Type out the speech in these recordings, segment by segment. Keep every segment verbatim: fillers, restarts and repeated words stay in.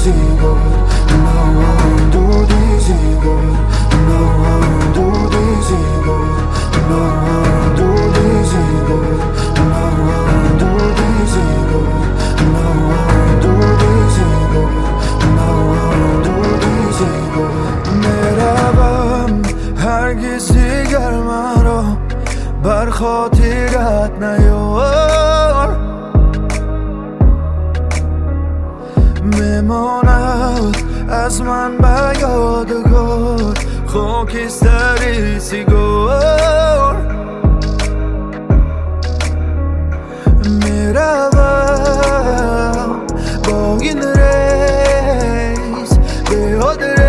easy good. No one do this good. No one do this good. No one do this good. No one do this good. No one do this good. No one do this good. میروم هرگز دیگر مرا بر خاطرت نیار، میماند از من به یادگار خاکستری سیگار. میروم با این ریز به آدرس،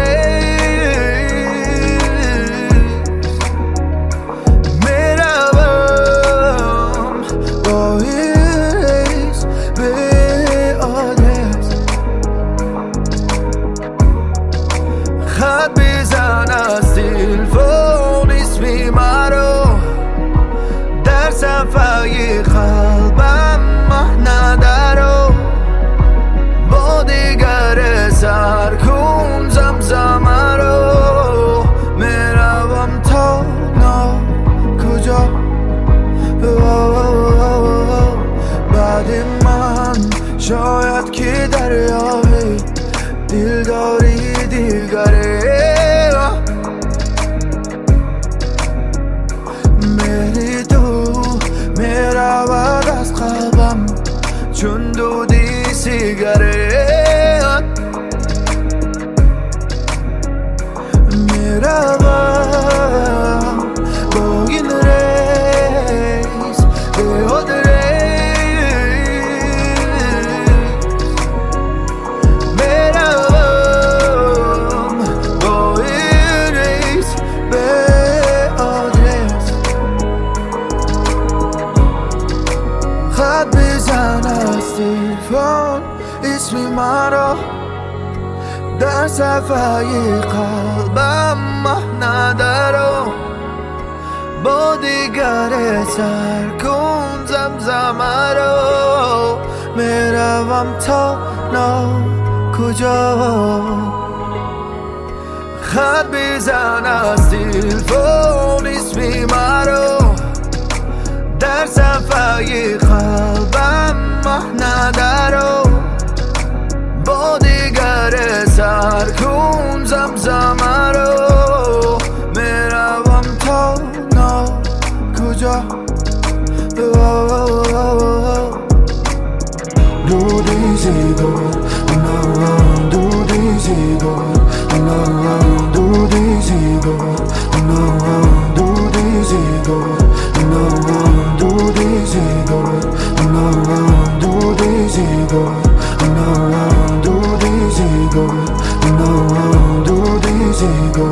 میروم با این ریز به آدرس. خط بزن از تلفن اسمی مرا، در صفحه قلبم مه ندارو. با دیگر سر کن زمزمه رو، میروم تا نا کجا. بعد من شاید که دریای دل داری دیگره، میری تو میرود از قلبم چون دودی سیگارت. میروم با این ریز به آدرس، میروم با این ریز به آدرس. خط بزن از تلفن اسمی مرا، در صفحه قلبم مه ندارو. با دیگر سر کن زمزمه رو، میروم تا نا کجا. خط بزن از تلفن اسمی مرا، در صفحه قلبم مه ندارو. با دیگر سر کن زمزمه رو، میروم تا نا کجا. Do this good, no one do this good, no one do this good, no one do this good, no one do this good, no one do this good, no one do this good, no one do this good.